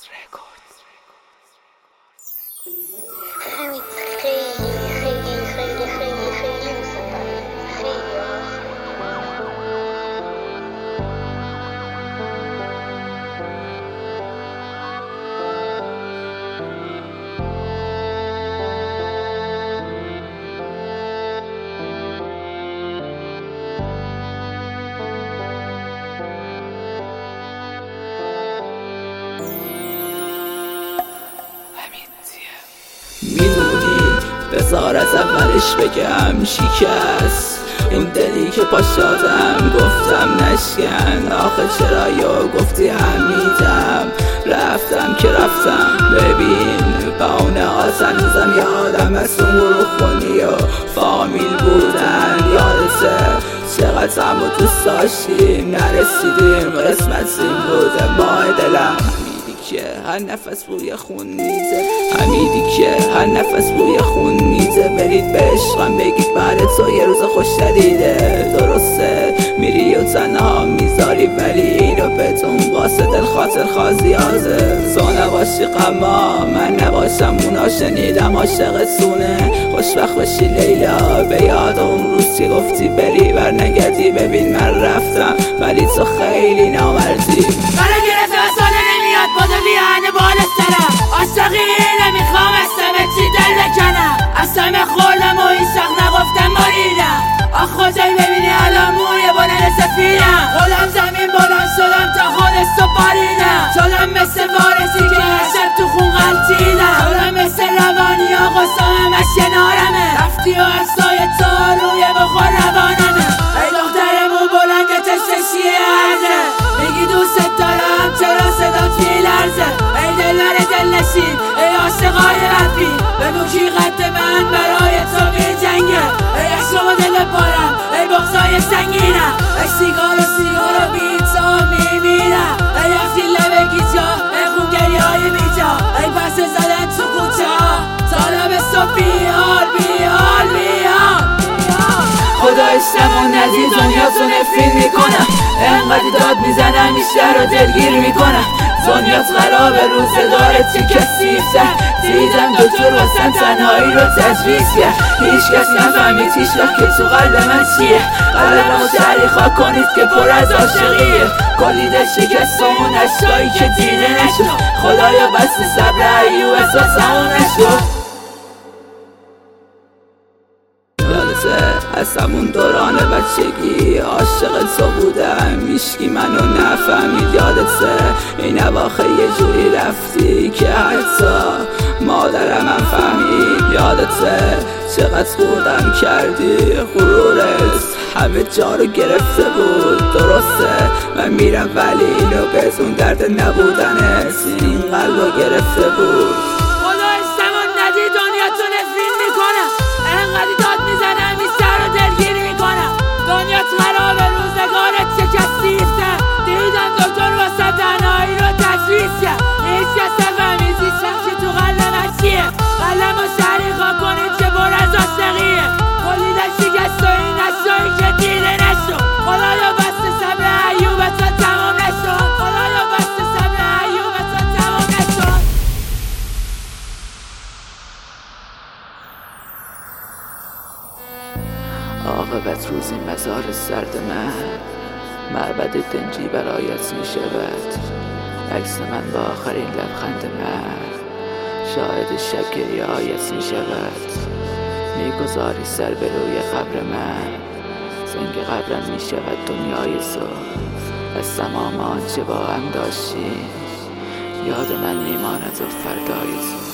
همین خیلی خیلی خیلی خیلی خیلی دوست دارم. خیلی میدونی بذار از اولش بگم شکست این دلی که پاشادم گفتم نشکن آخه چرا یا گفتی حمیدم رفتم که رفتم ببین بهونه هات هنوزم یادم از اون گروه خونی و فامیل بودن یادته چقدر هم دوست داشتیم نرسیدیم قسمتیم بوده ماه دلم که هر نفس بوی خون میزه حمیدی که هر نفس بوی خون میزه برید به عشقم بگید بعد تو یه روز خوش ندیده درسته میری و تنها میذاری ولی اینو بدون واسه دل خاطر خازیازه تو نباشی غما من نباشم اونا شنیدم عاشقتونه خوشبخت باشی لیلا به یاد اون روز که گفتی بری برنگردی ببین من رفتم ولی تو خیلی نامردی بادو بیانه بالا سرم عاشقی نمیخوام اسم چی دل بکنم اسم خوردم و این شخ نگفتم ماریدم آخ خدای ببینی الان موی بلند سفیدم خودم زمین بلند شدم تا خودستو باریدم شدم مثل وارسی که شب تو خون غلطیدم شدم مثل روانی آقا همش کنارمه رفتی و اکسای تا روی بخور روانمه ای دختر مو بلند تشتشیه عرضه میگی دوست دارم چرا صدات میلرزه ای دلبر دل نشین ای عاشقای رفی بگو کی قد من برای تو میجنگه ای عشق و دل پارم ای بغضای سنگینم ای سیگار و بیتا میمیرم ای وقتی لبه گیجا ای خونگری های بیجا ای پس زدن تو کوچه ها طالب تو بیار خدایشتم و ندید دنیاتو نفرین میکنم انقدر داد میزنم این شهر رو دلگیر میکنم دنیات خرابه روزگارت چه کثیف‌تر دیدم دکتر واسم تنهایی رو تجویز کرد هیچ کس نفهمید هیچ وقت که تو قلب من چیه قلبمو تعریخا کنید که پر از عاشقیه کلی دل شکست و اون عشقایی که دیده نشد خدایا بس صبر ایوب احساسمون نشد از همون دوران بچگی عاشق تو بودم هیچکی منو نفهمید یادته این اواخر یه جوری رفتی که حتی مادرم هم فهمید یادته چقدر خوردم کردی غرورت همه جا رو گرفته بود درسته من میرم ولی اینو بدون درد نبودنت این قلب رو گرفته بود خدا استمان ندی دنیا تو نفرین میکنم انقدر داد میزنم این سر رو دلگیری میکنم دنیا خرابه روزگارت چه کثیف‌تر دیدم دکتر واسه تنهایی رو تجویز کرد هیچ کس نفهمید هیچ وقت که تو قلب من چیه قلبمو شریخا کنید که پر از عاشقیه کلی دل شکست و این عشقایی که دیده نشد خدایا بست صبر ایوب تا تمام نشد خدایا بست صبر ایوب تا تمام نشد عاقبت روزی مزار سرد من معبد دنجی برایت می شود عکس من با آخرین لبخند من شاهد شب گریه هایت می شود میگذاری سر به روی قبر من زنگ قبرم می شود دنیای تو از تمام آنچه با هم داشتیم یاد من میماند و فردای تو